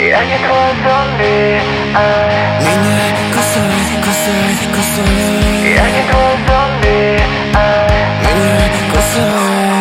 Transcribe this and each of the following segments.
Я не твой зомби, Меня кусай. я не твой зомби, Меня кусай.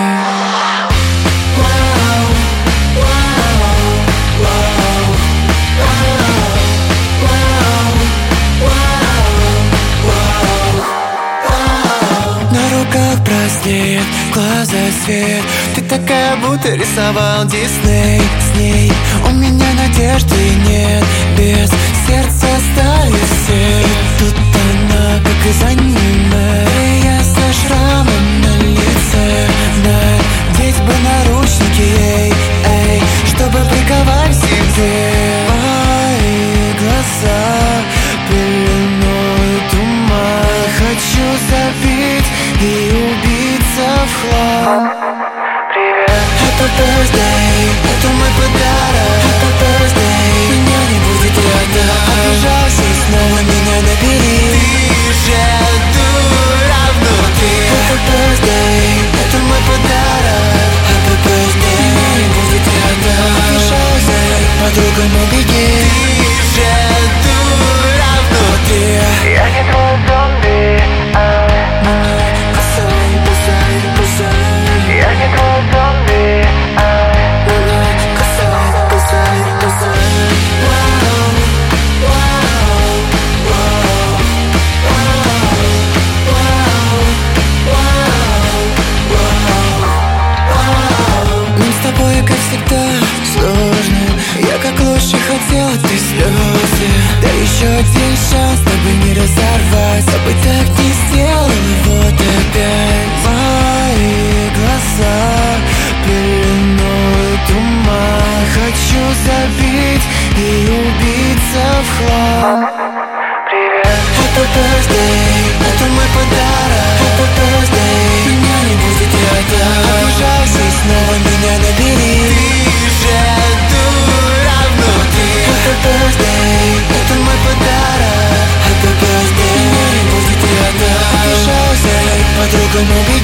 На руках празднеет, в глаза свет. Ты такая, будто рисовал Дисней. С ней у меня надежды нет, без сердца стали все. И тут она, как из аниме, и я со шрамом на лице. Надеть бы наручники ей, эй, чтобы приковать к себе. Мои глаза пеленой туман. Хочу забить и убиться в хлам. привет. Happy birthday, это мой подарок. Happy birthday, меня не будет рядом. Обижайся и снова меня набери. Ты же дура внутри. Happy birthday, это мой подарок. Happy birthday, меня не будет рядом. Обижайся и подругам убеги. Ты же дура внутри. Я не твой зомби, Кусай, кусай, кусай. я не твой зомби, Кусай, кусай, кусай. Нам с тобой, как всегда, сложно. Я как лучше хотела, ты слезы. Да еще один шанс, чтобы не разорвать. Я бы так не сделал, вот опять. Мои глаза пеленой туман. Хочу забить и убиться в хлам. привет. Happy birthday, это мой подарок. Happy birthday, меня не будет рядом. Обижайся и снова меня набери. Ты же дура внутри. Happy birthday, это мой подарок. Happy birthday, меня не будет рядом. Обижайся и подругам убеги.